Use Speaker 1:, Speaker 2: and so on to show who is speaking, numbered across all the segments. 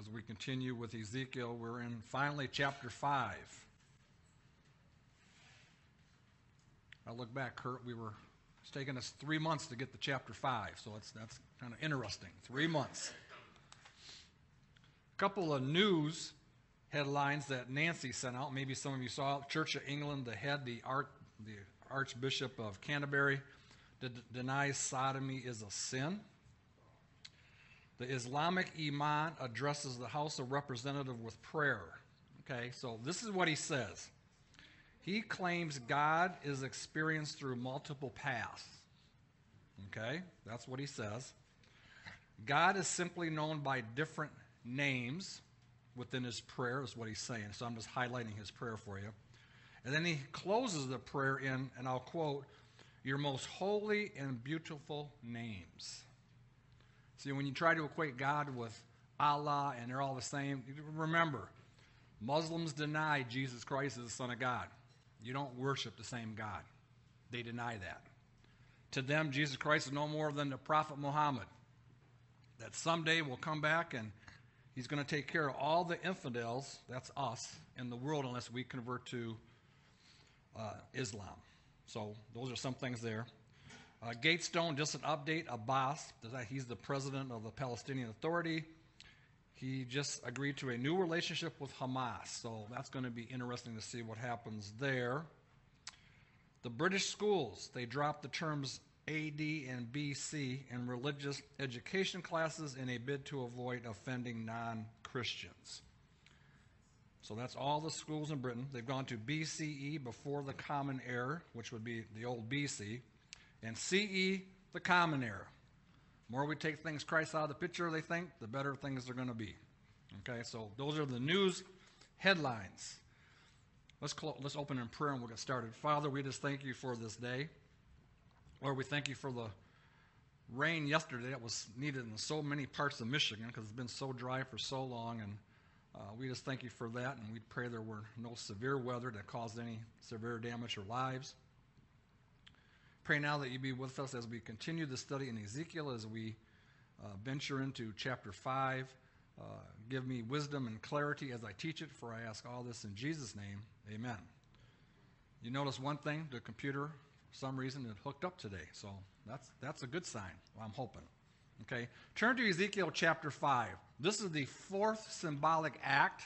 Speaker 1: as we continue with Ezekiel. We're in finally chapter 5. I look back, Kurt, it's taken us 3 months to get to chapter 5, so that's kind of interesting. 3 months. A couple of news headlines that Nancy sent out. Maybe some of you saw. Church of England, the Archbishop of Canterbury, denies sodomy is a sin. The Islamic Imam addresses the House of Representatives with prayer. Okay, so this is what he says. He claims God is experienced through multiple paths. Okay, that's what he says. God is simply known by different names within his prayer, is what he's saying. So I'm just highlighting his prayer for you. And then he closes the prayer in, and I'll quote, "Your most holy and beautiful names." See, when you try to equate God with Allah and they're all the same, remember, Muslims deny Jesus Christ is the Son of God. You don't worship the same God. They deny that. To them, Jesus Christ is no more than the Prophet Muhammad, that someday will come back and he's going to take care of all the infidels, that's us, in the world unless we convert to Islam. So those are some things there. Gatestone, just an update. Abbas, he's the president of the Palestinian Authority. He just agreed to a new relationship with Hamas. So that's going to be interesting to see what happens there. The British schools, they dropped the terms AD and BC in religious education classes in a bid to avoid offending non-Christians. So that's all the schools in Britain. They've gone to BCE, before the Common Era, which would be the old BC, and CE, the Common Era. The more we take things Christ out of the picture, they think, the better things are going to be. Okay, so those are the news headlines. Let's open in prayer and we'll get started. Father, we just thank you for this day. Lord, we thank you for the rain yesterday that was needed in so many parts of Michigan because it's been so dry for so long, and we just thank you for that, and we pray there were no severe weather that caused any severe damage or lives. Pray now that you be with us as we continue the study in Ezekiel, as we venture into chapter 5. Give me wisdom and clarity as I teach it, for I ask all this in Jesus' name. Amen. You notice one thing, the computer, for some reason, it hooked up today, so that's a good sign, I'm hoping. Okay, turn to Ezekiel chapter 5. This is the fourth symbolic act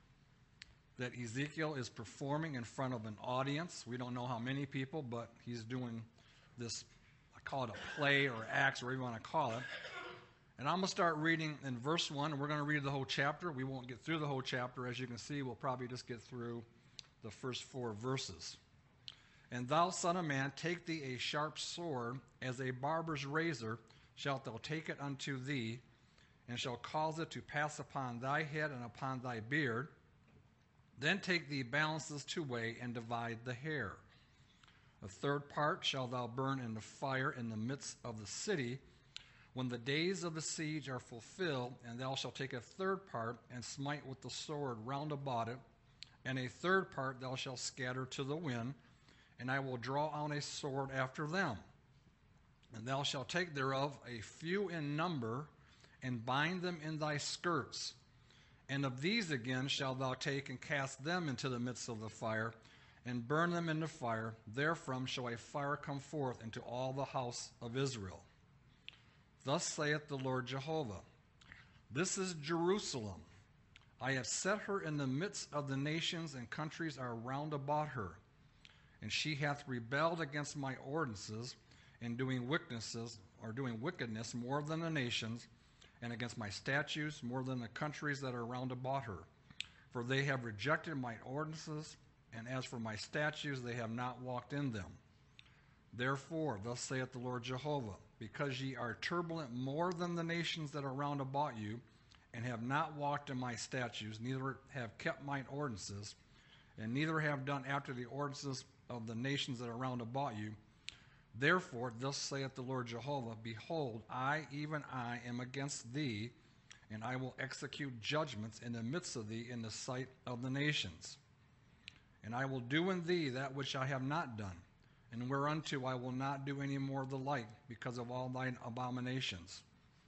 Speaker 1: that Ezekiel is performing in front of an audience. We don't know how many people, but he's doing this, I call it a play or acts, or whatever you want to call it. And I'm going to start reading in verse 1, and we're going to read the whole chapter. We won't get through the whole chapter. As you can see, we'll probably just get through the first 4 verses. "And thou, son of man, take thee a sharp sword, as a barber's razor shalt thou take it unto thee, and shalt cause it to pass upon thy head and upon thy beard. Then take thee balances to weigh, and divide the hair. A third part shalt thou burn in the fire in the midst of the city, when the days of the siege are fulfilled, and thou shalt take a third part, and smite with the sword round about it, and a third part thou shalt scatter to the wind, and I will draw out a sword after them. And thou shalt take thereof a few in number, and bind them in thy skirts. And of these again shalt thou take and cast them into the midst of the fire, and burn them in the fire. Therefrom shall a fire come forth into all the house of Israel. Thus saith the Lord Jehovah, This is Jerusalem. I have set her in the midst of the nations, and countries are round about her. And she hath rebelled against my ordinances, in doing wickedness more than the nations, and against my statutes more than the countries that are round about her. For they have rejected my ordinances, and as for my statutes, they have not walked in them. Therefore, thus saith the Lord Jehovah, because ye are turbulent more than the nations that are round about you, and have not walked in my statutes, neither have kept mine ordinances, and neither have done after the ordinances of the nations that are round about you. Therefore, thus saith the Lord Jehovah, Behold, I, even I, am against thee, and I will execute judgments in the midst of thee in the sight of the nations. And I will do in thee that which I have not done, and whereunto I will not do any more the like, because of all thine abominations.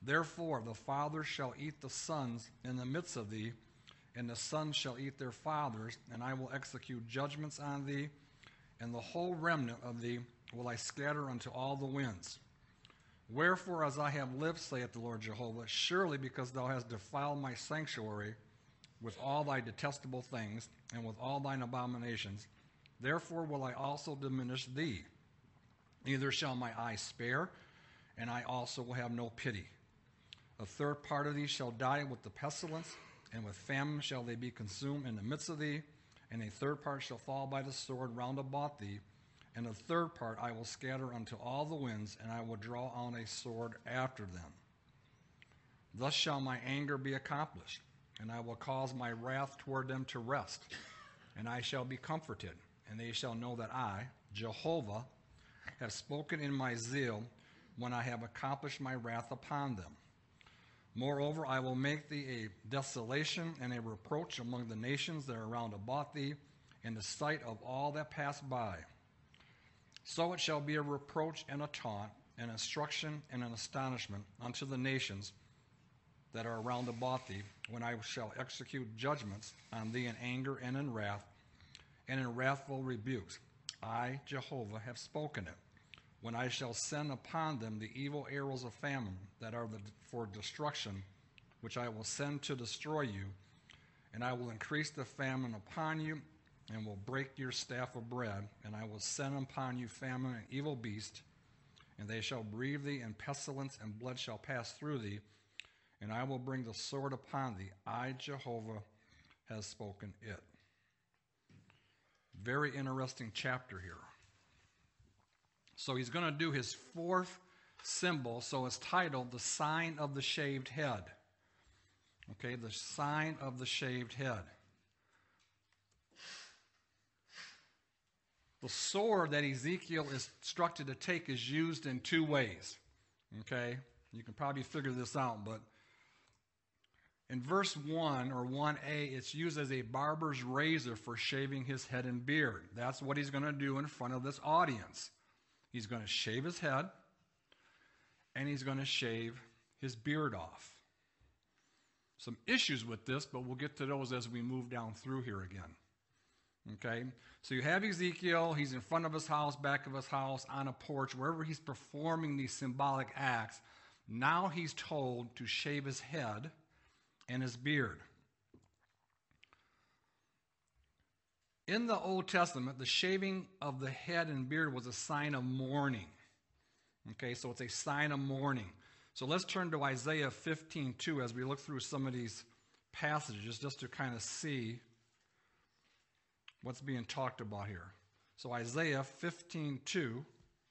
Speaker 1: Therefore the fathers shall eat the sons in the midst of thee, and the sons shall eat their fathers, and I will execute judgments on thee, and the whole remnant of thee will I scatter unto all the winds. Wherefore, as I have lived, saith the Lord Jehovah, surely because thou hast defiled my sanctuary with all thy detestable things, and with all thine abominations, therefore will I also diminish thee. Neither shall my eye spare, and I also will have no pity. A third part of thee shall die with the pestilence, and with famine shall they be consumed in the midst of thee, and a third part shall fall by the sword round about thee, and a third part I will scatter unto all the winds, and I will draw on a sword after them. Thus shall my anger be accomplished, and I will cause my wrath toward them to rest, and I shall be comforted, and they shall know that I, Jehovah, have spoken in my zeal when I have accomplished my wrath upon them. Moreover, I will make thee a desolation and a reproach among the nations that are round about thee, in the sight of all that pass by. So it shall be a reproach and a taunt, an instruction and an astonishment unto the nations that are round about thee, when I shall execute judgments on thee in anger and in wrath, and in wrathful rebukes. I, Jehovah, have spoken it. When I shall send upon them the evil arrows of famine that are for destruction, which I will send to destroy you, and I will increase the famine upon you, and will break your staff of bread, and I will send upon you famine and evil beast, and they shall bereave thee, and pestilence and blood shall pass through thee, and I will bring the sword upon thee. I, Jehovah, has spoken it. Very interesting chapter here. So he's going to do his fourth symbol, so it's titled the sign of the shaved head. Okay, the sign of the shaved head. The sword that Ezekiel is instructed to take is used in two ways. Okay? You can probably figure this out, but in verse 1 or 1a, it's used as a barber's razor for shaving his head and beard. That's what he's going to do in front of this audience. He's going to shave his head, and he's going to shave his beard off. Some issues with this, but we'll get to those as we move down through here again. Okay, so you have Ezekiel, he's in front of his house, back of his house, on a porch, wherever he's performing these symbolic acts. Now he's told to shave his head and his beard. In the Old Testament, the shaving of the head and beard was a sign of mourning. Okay, so it's a sign of mourning. So let's turn to Isaiah 15:2 as we look through some of these passages, just to kind of see what's being talked about here. So Isaiah 15:2.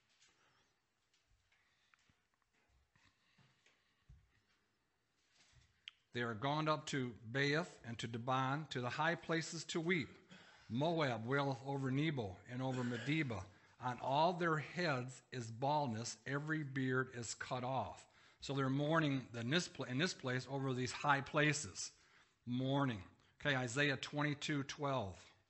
Speaker 1: They are gone up to Baeth and to Dibon, to the high places to weep. Moab waileth over Nebo and over Medeba. On all their heads is baldness, every beard is cut off. So they're mourning in this place over these high places. Mourning. Okay, Isaiah 22:12.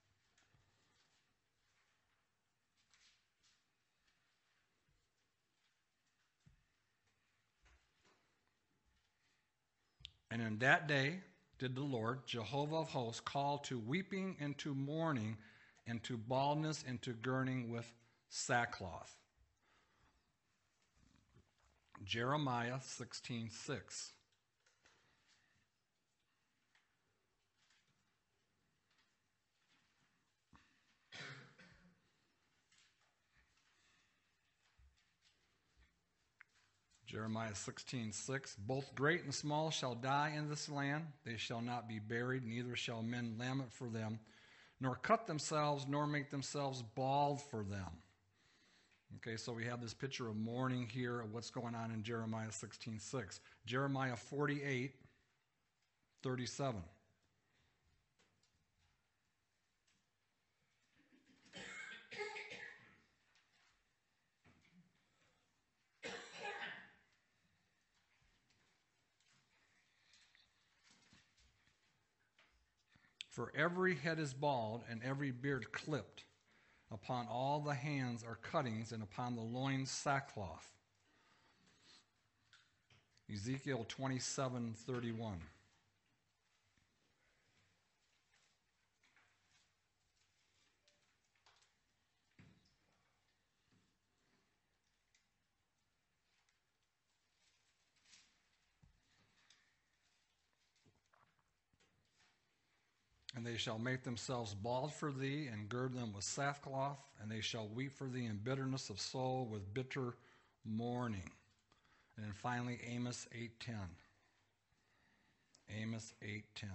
Speaker 1: And in that day did the Lord, Jehovah of hosts, call to weeping and to mourning and to baldness and to girding with sackcloth. Jeremiah 16:6. Jeremiah 16:6. Both great and small shall die in this land. They shall not be buried, neither shall men lament for them, nor cut themselves, nor make themselves bald for them. Okay, so we have this picture of mourning here of what's going on in Jeremiah 16:6. Jeremiah 48:37. For every head is bald, and every beard clipped. Upon all the hands are cuttings, and upon the loins sackcloth. Ezekiel 27:31. And they shall make themselves bald for thee, and gird them with sackcloth, and they shall weep for thee in bitterness of soul with bitter mourning. And then finally, Amos 8:10. Amos 8:10.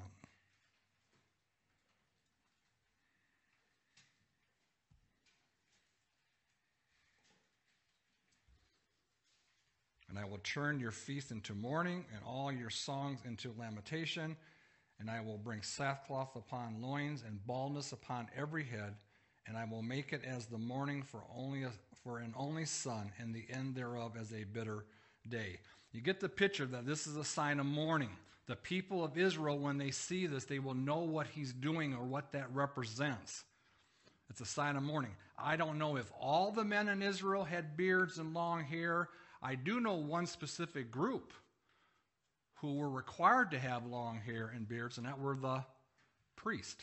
Speaker 1: And I will turn your feast into mourning, and all your songs into lamentation, and I will bring sackcloth upon loins, and baldness upon every head, and I will make it as the mourning for an only son, and the end thereof as a bitter day. You get the picture that this is a sign of mourning. The people of Israel, when they see this, they will know what he's doing or what that represents. It's a sign of mourning. I don't know if all the men in Israel had beards and long hair. I do know one specific group who were required to have long hair and beards, and that were the priest.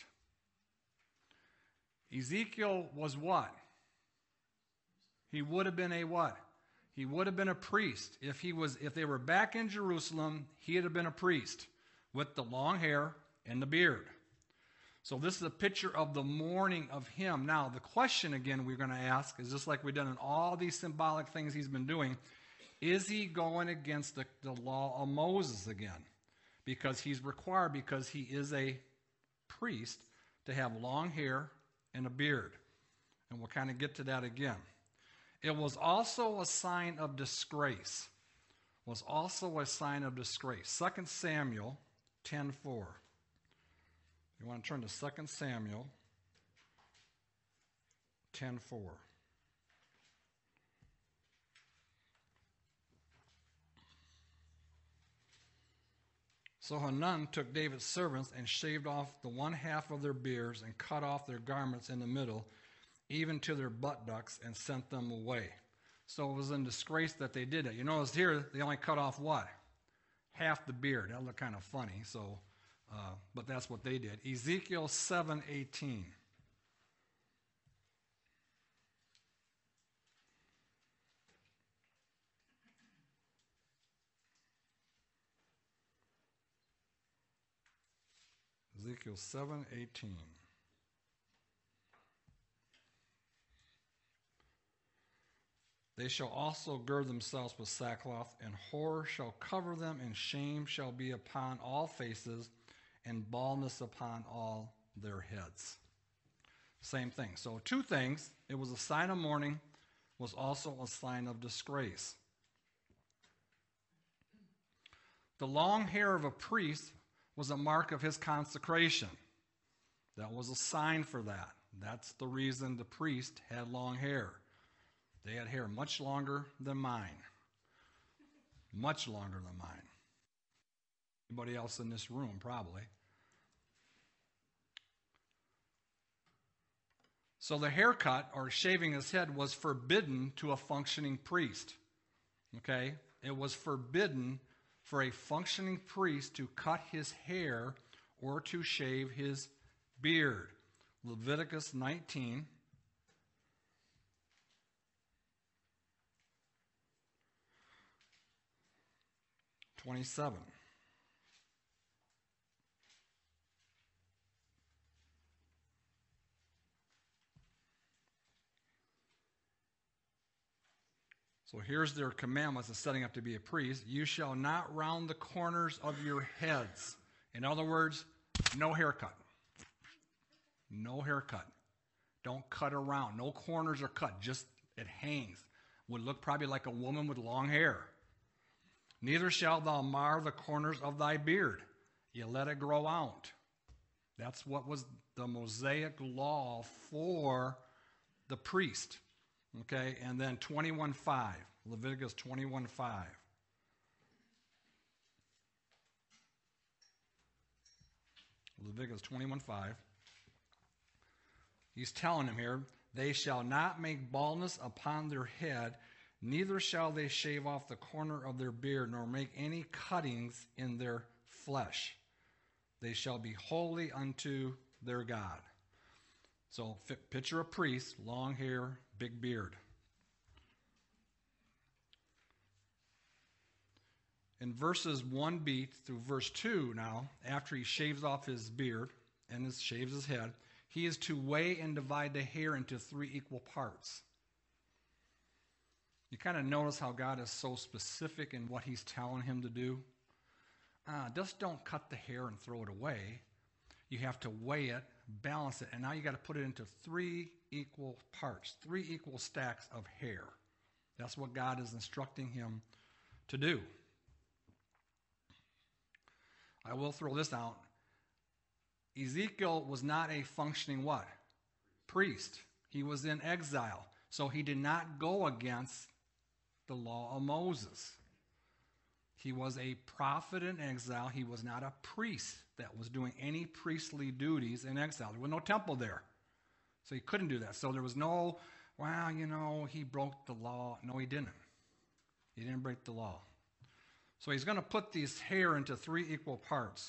Speaker 1: Ezekiel was what? He would have been a what? He would have been a priest. If they were back in Jerusalem, he'd have been a priest with the long hair and the beard. So this is a picture of the mourning of him. Now, the question again we're going to ask is just like we've done in all these symbolic things he's been doing, is he going against the law of Moses again? Because he's required, because he is a priest, to have long hair and a beard. And we'll kind of get to that again. It was also a sign of disgrace. Was also a sign of disgrace. 2 Samuel 10:4. You want to turn to 2 Samuel 10:4. So Hanun took David's servants and shaved off the one half of their beards and cut off their garments in the middle, even to their buttocks, and sent them away. So it was in disgrace that they did it. You notice here, they only cut off what? Half the beard. That looked kind of funny, but that's what they did. Ezekiel 7:18. Ezekiel 7:18. They shall also gird themselves with sackcloth, and horror shall cover them, and shame shall be upon all faces, and baldness upon all their heads. Same thing. So two things. It was a sign of mourning, was also a sign of disgrace. The long hair of a priest was a mark of his consecration. That was a sign for that. That's the reason the priest had long hair. They had hair much longer than mine. Much longer than mine. Anybody else in this room, probably. So the haircut, or shaving his head, was forbidden to a functioning priest. Okay? It was forbidden for a functioning priest to cut his hair or to shave his beard. Leviticus 19. $27. So here's their commandments of setting up to be a priest. You shall not round the corners of your heads. In other words, no haircut. No haircut. Don't cut around. No corners are cut. Just it hangs. Would look probably like a woman with long hair. Neither shalt thou mar the corners of thy beard. You let it grow out. That's what was the Mosaic law for the priest. Okay, and then 21:5, Leviticus 21:5. Leviticus 21:5. He's telling him here, they shall not make baldness upon their head, Neither shall they shave off the corner of their beard, nor make any cuttings in their flesh. They shall be holy unto their God. So picture a priest, long hair, big beard. In verses 1b through verse 2 now, after he shaves off his beard and shaves his head, he is to weigh and divide the hair into 3 equal parts. You kind of notice how God is so specific in what he's telling him to do. Just don't cut the hair and throw it away. You have to weigh it, balance it, and now you got to put it into 3 equal parts, 3 equal stacks of hair. That's what God is instructing him to do. I will throw this out. Ezekiel was not a functioning what? Priest. He was in exile. So he did not go against the law of Moses. He was a prophet in exile. He was not a priest that was doing any priestly duties in exile. There was no temple there. So he couldn't do that. So there was no, he broke the law. No, he didn't. He didn't break the law. So he's going to put these hair into 3 equal parts.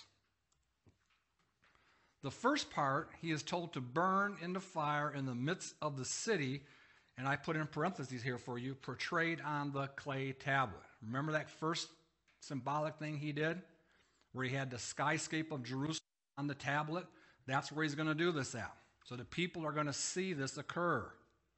Speaker 1: The first part, he is told to burn in the fire in the midst of the city, and I put in parentheses here for you, portrayed on the clay tablet. Remember that first symbolic thing he did, where he had the skyscape of Jerusalem on the tablet? That's where he's going to do this at. So the people are going to see this occur.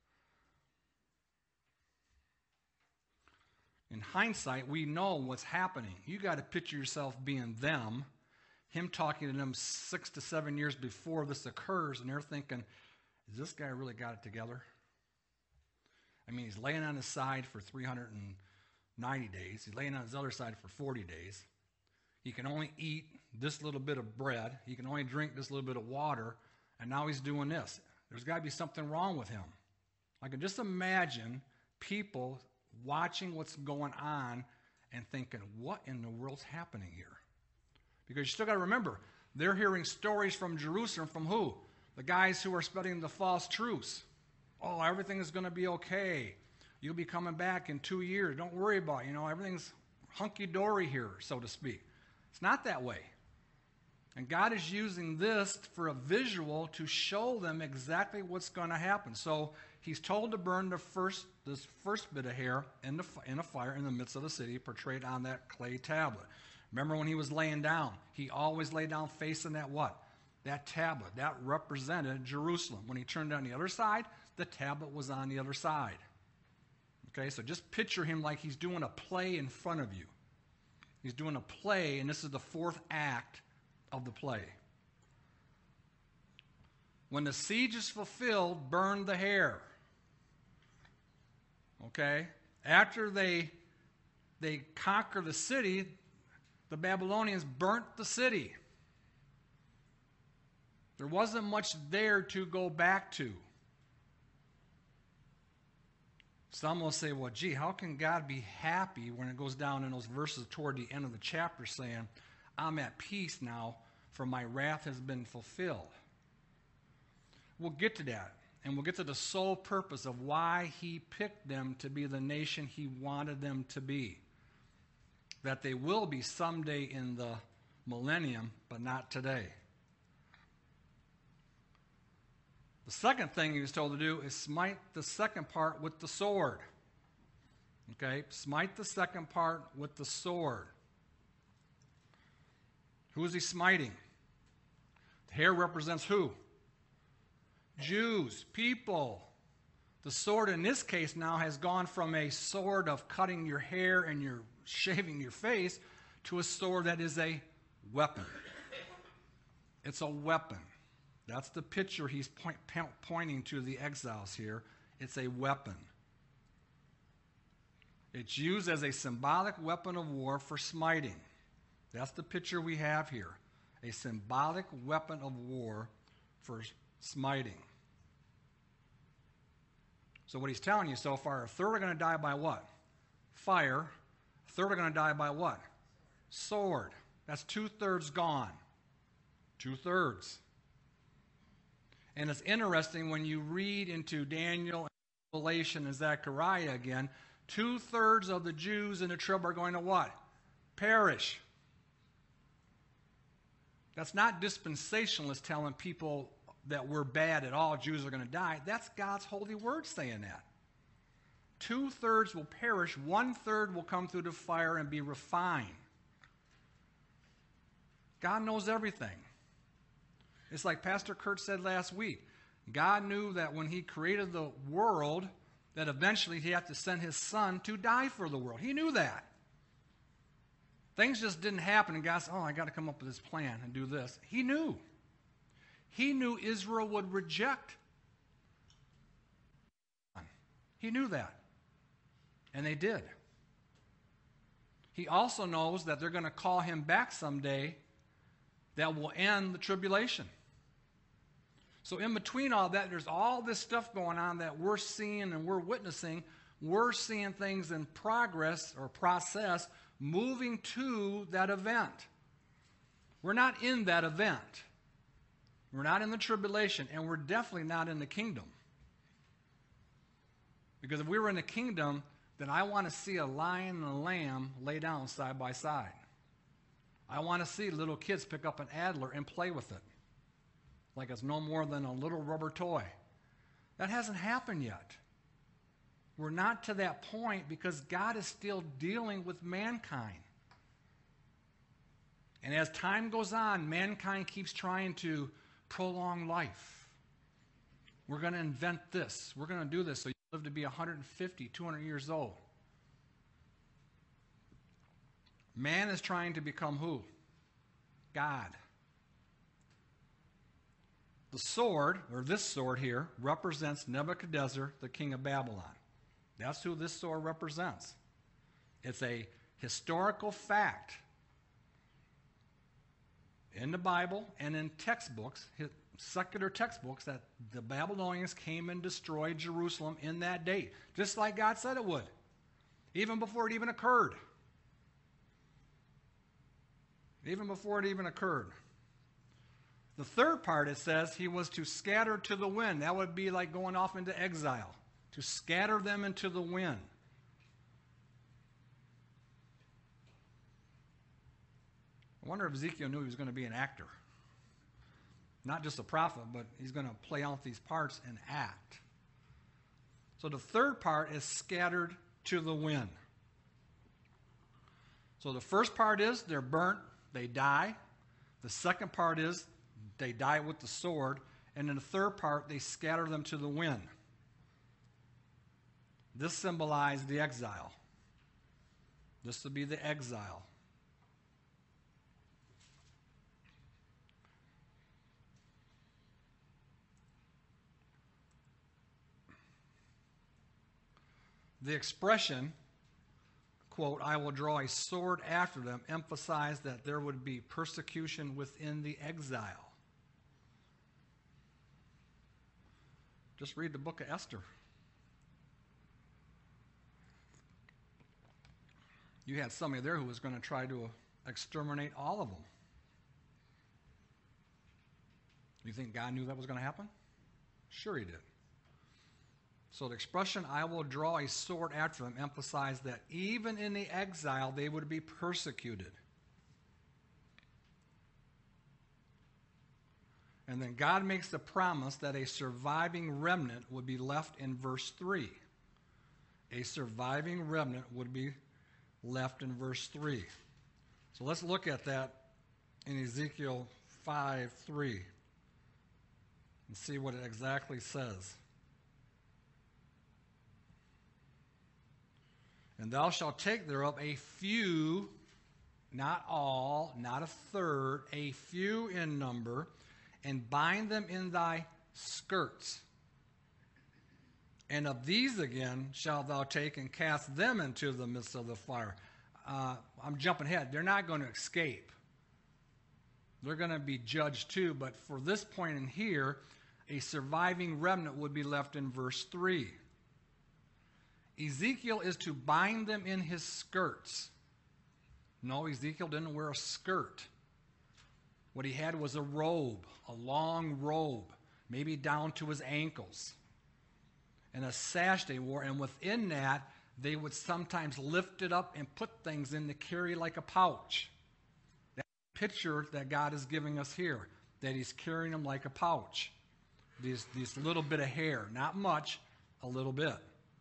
Speaker 1: In hindsight, we know what's happening. You got to picture yourself being them, him talking to them 6 to 7 years before this occurs, and they're thinking, "Has this guy really got it together?" I mean, he's laying on his side for 390 days. He's laying on his other side for 40 days. He can only eat this little bit of bread. He can only drink this little bit of water, and now he's doing this. There's got to be something wrong with him. I can just imagine people watching what's going on and thinking, what in the world's happening here? Because you still got to remember, they're hearing stories from Jerusalem from who? The guys who are spreading the false truths. Oh, everything is going to be okay. You'll be coming back in 2 years. Don't worry about it. Everything's hunky-dory here, so to speak. It's not that way. And God is using this for a visual to show them exactly what's going to happen. So he's told to burn this first bit of hair in a fire in the midst of the city, portrayed on that clay tablet. Remember when he was laying down, he always lay down facing that what? That tablet. That represented Jerusalem. When he turned on the other side, the tablet was on the other side. Okay, so just picture him like he's doing a play in front of you. He's doing a play, and this is the 4th act of the play. When the siege is fulfilled, burn the hair. Okay? After they conquer the city, the Babylonians burnt the city. There wasn't much there to go back to. Some will say, well, gee, how can God be happy when it goes down in those verses toward the end of the chapter saying, I'm at peace now, for my wrath has been fulfilled? We'll get to that, and we'll get to the sole purpose of why he picked them to be the nation he wanted them to be. That they will be someday in the millennium, but not today. The second thing he was told to do is smite the second part with the sword. Okay? Smite the second part with the sword. Who is he smiting? The hair represents who? Jews, people. The sword in this case now has gone from a sword of cutting your hair and your shaving your face to a sword that is a weapon. It's a weapon. That's the picture he's pointing to the exiles here. It's a weapon. It's used as a symbolic weapon of war for smiting. That's the picture we have here. A symbolic weapon of war for smiting. So what he's telling you so far, a third are going to die by what? Fire. A third are going to die by what? Sword. That's 2/3 gone. 2/3. And it's interesting when you read into Daniel, Revelation, and Zechariah again, 2/3 of the Jews in the trib are going to what? Perish. That's not dispensationalists telling people that we're bad at all, Jews are going to die. That's God's holy word saying that. 2/3 will perish, 1/3 will come through the fire and be refined. God knows everything. It's like Pastor Kurt said last week. God knew that when he created the world, that eventually he had to send his son to die for the world. He knew that. Things just didn't happen, and God said, I got to come up with this plan and do this. He knew. He knew Israel would reject. He knew that. And they did. He also knows that they're going to call him back someday that will end the tribulation. So in between all that, there's all this stuff going on that we're seeing and we're witnessing. We're seeing things in progress or process moving to that event. We're not in that event. We're not in the tribulation, and we're definitely not in the kingdom. Because if we were in the kingdom, then I want to see a lion and a lamb lay down side by side. I want to see little kids pick up an adder and play with it like it's no more than a little rubber toy. That hasn't happened yet. We're not to that point because God is still dealing with mankind. And as time goes on, mankind keeps trying to prolong life. We're going to invent this. We're going to do this so you live to be 150, 200 years old. Man is trying to become who? God. The sword, or this sword here, represents Nebuchadnezzar, the king of Babylon. That's who this sword represents. It's a historical fact in the Bible and in textbooks, secular textbooks, that the Babylonians came and destroyed Jerusalem in that date, just like God said it would, even before it even occurred. Even before it even occurred. The third part, it says, he was to scatter to the wind. That would be like going off into exile, to scatter them into the wind. I wonder if Ezekiel knew he was going to be an actor. Not just a prophet, but he's going to play out these parts and act. So the third part is scattered to the wind. So the first part is they're burnt, they die. The second part is they die with the sword. And in the third part, they scatter them to the wind. This symbolized the exile. This would be the exile. The expression, quote, I will draw a sword after them, emphasized that there would be persecution within the exile. Just read the book of Esther. You had somebody there who was going to try to exterminate all of them. You think God knew that was going to happen? Sure he did. So the expression, I will draw a sword after them, emphasized that even in the exile, they would be persecuted. And then God makes the promise that a surviving remnant would be left in verse 3. A surviving remnant would be left in verse 3. So let's look at that in Ezekiel 5:3 and see what it exactly says. And thou shalt take thereof a few, not all, not a third, a few in number, and bind them in thy skirts. And of these again shalt thou take and cast them into the midst of the fire. I'm jumping ahead. They're not going to escape. They're going to be judged too. But for this point in here, a surviving remnant would be left in verse 3. Ezekiel is to bind them in his skirts. No, Ezekiel didn't wear a skirt. What he had was a robe, a long robe, maybe down to his ankles, and a sash they wore. And within that, they would sometimes lift it up and put things in to carry like a pouch. That's the picture that God is giving us here, that he's carrying them like a pouch. These little bit of hair, not much, a little bit.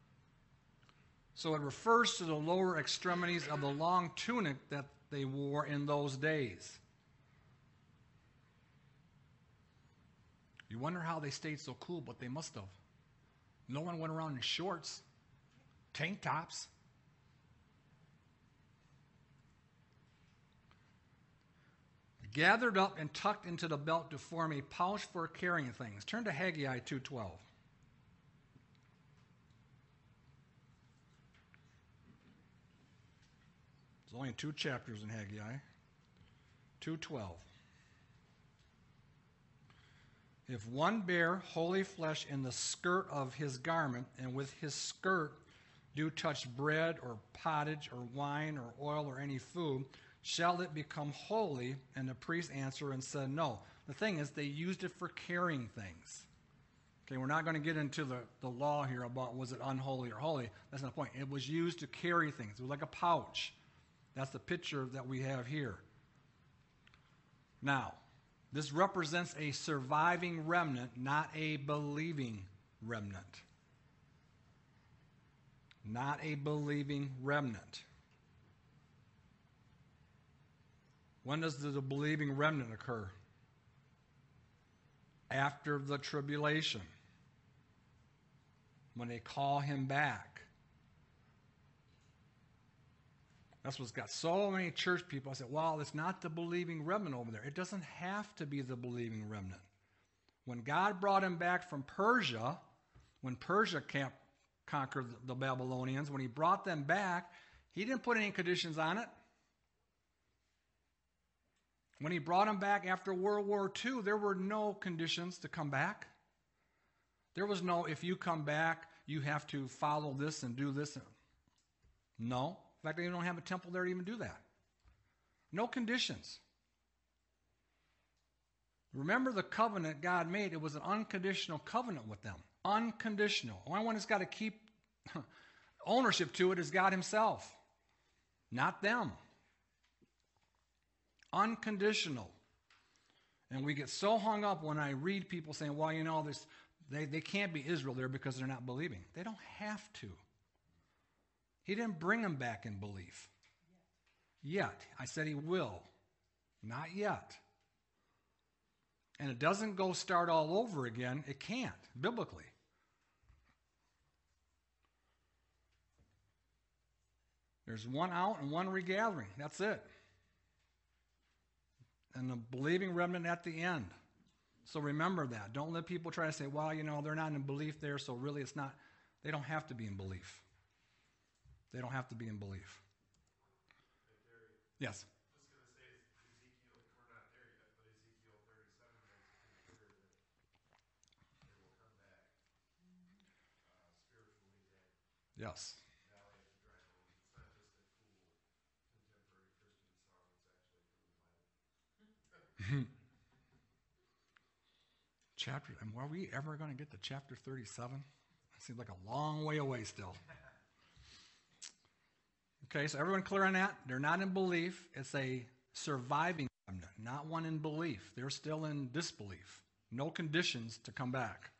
Speaker 1: So it refers to the lower extremities of the long tunic that they wore in those days. You wonder how they stayed so cool, but they must have. No one went around in shorts, tank tops. Gathered up and tucked into the belt to form a pouch for carrying things. Turn to Haggai 2:12. There's only 2 chapters in Haggai. 2:12. If one bear holy flesh in the skirt of his garment, and with his skirt do touch bread or pottage or wine or oil or any food, shall it become holy? And the priest answered and said, no. The thing is, they used it for carrying things. Okay, we're not going to get into the law here about was it unholy or holy. That's not the point. It was used to carry things. It was like a pouch. That's the picture that we have here. Now, this represents a surviving remnant, not a believing remnant. Not a believing remnant. When does the believing remnant occur? After the tribulation. When they call him back. That's what's got so many church people. I said, well, it's not the believing remnant over there. It doesn't have to be the believing remnant. When God brought him back from Persia, when Persia conquered the Babylonians, when he brought them back, he didn't put any conditions on it. When he brought them back after World War II, there were no conditions to come back. There was no, if you come back, you have to follow this and do this. No. In fact, they don't have a temple there to even do that. No conditions. Remember the covenant God made. It was an unconditional covenant with them. Unconditional. The only one that's got to keep ownership to it is God himself, not them. Unconditional. And we get so hung up when I read people saying, well, you know, they can't be Israel there because they're not believing. They don't have to. He didn't bring them back in belief. Yet. I said he will. Not yet. And it doesn't go start all over again. It can't, biblically. There's one out and one regathering. That's it. And the believing remnant at the end. So remember that. Don't let people try to say, well, you know, they're not in belief there, so really it's not. They don't have to be in belief. They don't have to be in belief. Yes?
Speaker 2: I was going to say, Ezekiel, we're not there yet, but Ezekiel 37 makes it pretty clear that they will come back spiritually dead.
Speaker 1: Yes.
Speaker 2: Valley of the Dry Bones. It's not just a cool contemporary Christian song, it's actually from the Bible.
Speaker 1: Chapter, and are we ever going to get to chapter 37? It seems like a long way away still. Okay, so everyone clear on that? They're not in belief. It's a surviving remnant, not one in belief. They're still in disbelief. No conditions to come back.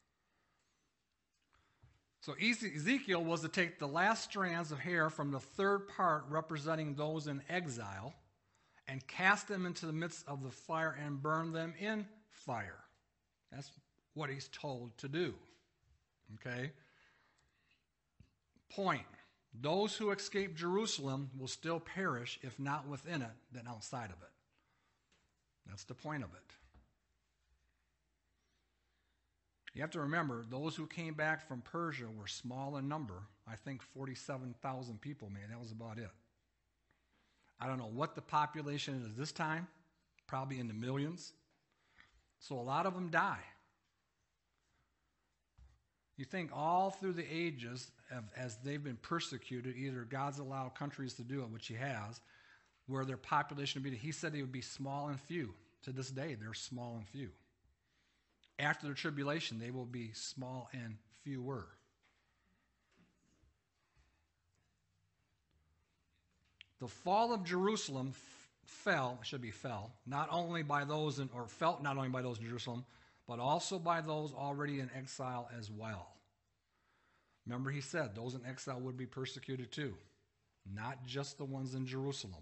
Speaker 1: So Ezekiel was to take the last strands of hair from the third part representing those in exile and cast them into the midst of the fire and burn them in fire. That's what he's told to do. Okay? Point. Those who escape Jerusalem will still perish, if not within it, then outside of it. That's the point of it. You have to remember, those who came back from Persia were small in number. I think 47,000 people, maybe. That was about it. I don't know what the population is this time. Probably in the millions. So a lot of them die. You think all through the ages, as they've been persecuted, either God's allowed countries to do it, which he has, where their population would be, he said they would be small and few. To this day, they're small and few. After the tribulation, they will be small and fewer. The fall of Jerusalem fell, not only by those felt not only by those in Jerusalem, but also by those already in exile as well. Remember, he said those in exile would be persecuted too, not just the ones in Jerusalem.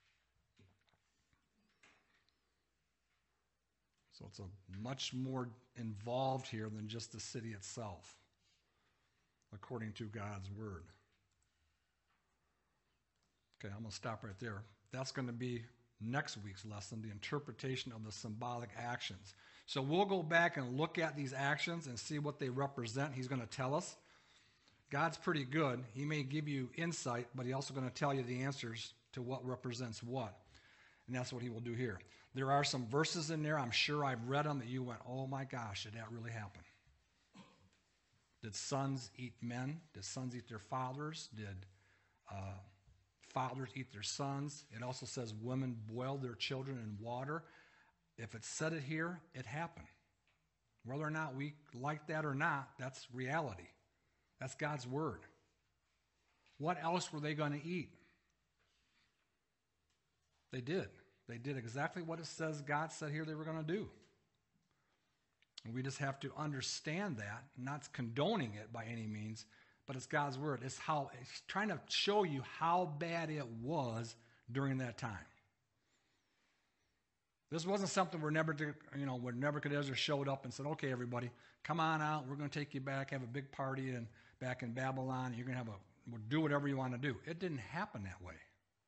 Speaker 1: So it's a much more involved here than just the city itself, according to God's word. Okay, I'm going to stop right there. That's going to be next week's lesson, the interpretation of the symbolic actions. So we'll go back and look at these actions and see what they represent. He's going to tell us. God's pretty good. He may give you insight, but he's also going to tell you the answers to what represents what. And that's what he will do here. There are some verses in there, I'm sure I've read them, that you went, oh my gosh, did that really happen? Did sons eat men? Did sons eat their fathers? Did fathers eat their sons? It also says women boiled their children in water. If it said it here, it happened. Whether or not we like that or not, that's reality. That's God's word. What else were they going to eat? They did. They did exactly what it says God said here they were going to do. And we just have to understand that, not condoning it by any means, but it's God's word. It's trying to show you how bad it was during that time. This wasn't something where Nebuchadnezzar showed up and said, okay, everybody, come on out. We're going to take you back, have a big party back in Babylon. You're going to we'll do whatever you want to do. It didn't happen that way.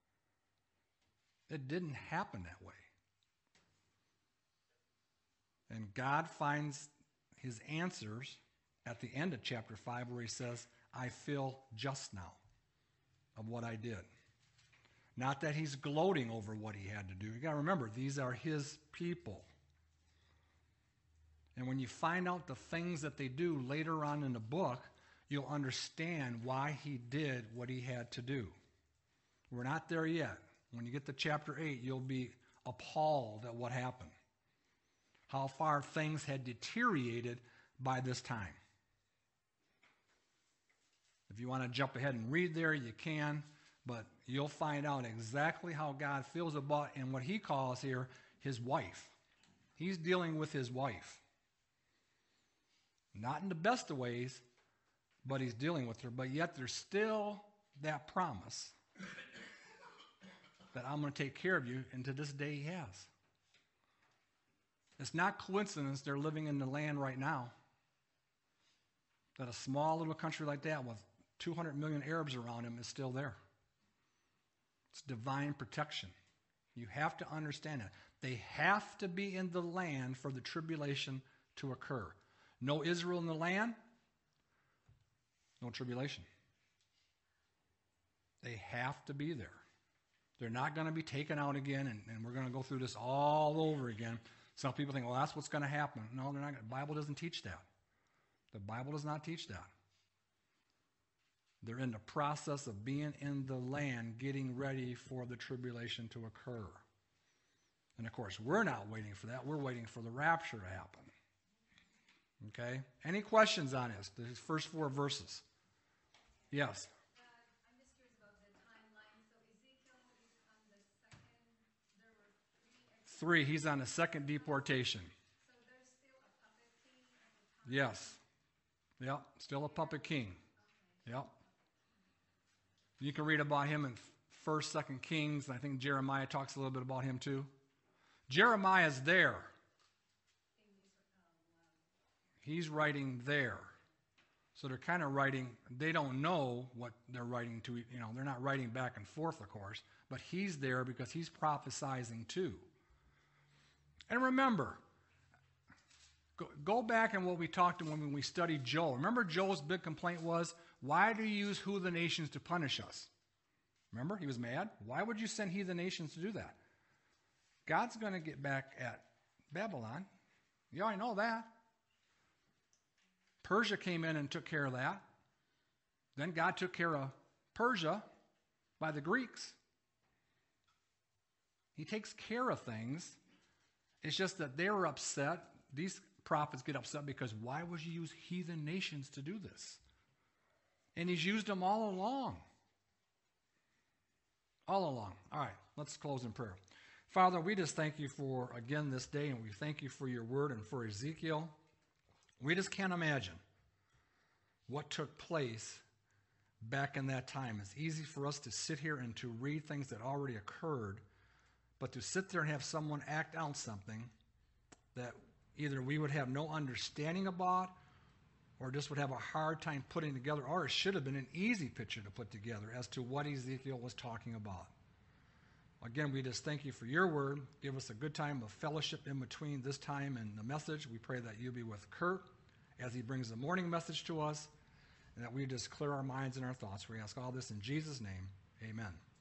Speaker 1: It didn't happen that way. And God finds his answers at the end of chapter 5 where he says, I feel just now of what I did. Not that he's gloating over what he had to do. You got to remember, these are his people. And when you find out the things that they do later on in the book, you'll understand why he did what he had to do. We're not there yet. When you get to chapter 8, you'll be appalled at what happened. How far things had deteriorated by this time. If you want to jump ahead and read there, you can, but you'll find out exactly how God feels about, and what he calls here, his wife. He's dealing with his wife. Not in the best of ways, but he's dealing with her. But yet there's still that promise that I'm going to take care of you, and to this day he has. It's not coincidence they're living in the land right now, that a small little country like that with 200 million Arabs around him is still there. It's divine protection. You have to understand it. They have to be in the land for the tribulation to occur. No Israel in the land, no tribulation. They have to be there. They're not going to be taken out again, and we're going to go through this all over again. Some people think, well, that's what's going to happen. No, they're not. The Bible doesn't teach that. The Bible does not teach that. They're in the process of being in the land, getting ready for the tribulation to occur. And of course, we're not waiting for that. We're waiting for the rapture to happen. Okay? Any questions on this? These first 4 verses. Yes.
Speaker 3: I'm just curious about the timeline. So Ezekiel is on the second, there were 3
Speaker 1: 3, he's on the second deportation.
Speaker 3: So there's still a puppet king at the time?
Speaker 1: Yes. Yep, still a puppet king.
Speaker 3: Okay.
Speaker 1: Yep. You can read about him in 1st, 2nd Kings. I think Jeremiah talks a little bit about him too. Jeremiah's there. He's writing there. So they're kind of writing, they don't know what they're writing to, they're not writing back and forth, of course, but he's there because he's prophesying too. And remember, go back and what we talked to when we studied Joel. Remember Joel's big complaint was, why do you use who the nations to punish us? Remember, he was mad. Why would you send he the nations to do that? God's going to get back at Babylon. You already know that. Persia came in and took care of that. Then God took care of Persia by the Greeks. He takes care of things. It's just that they were upset. These prophets get upset because why would you use heathen nations to do this? And he's used them all along. All along. All right, let's close in prayer. Father, we just thank you for, again, this day, and we thank you for your word and for Ezekiel. We just can't imagine what took place back in that time. It's easy for us to sit here and to read things that already occurred, but to sit there and have someone act out something that either we would have no understanding about or just would have a hard time putting together, or it should have been an easy picture to put together as to what Ezekiel was talking about. Again, we just thank you for your word. Give us a good time of fellowship in between this time and the message. We pray that you be with Kurt as he brings the morning message to us, and that we just clear our minds and our thoughts. We ask all this in Jesus' name. Amen.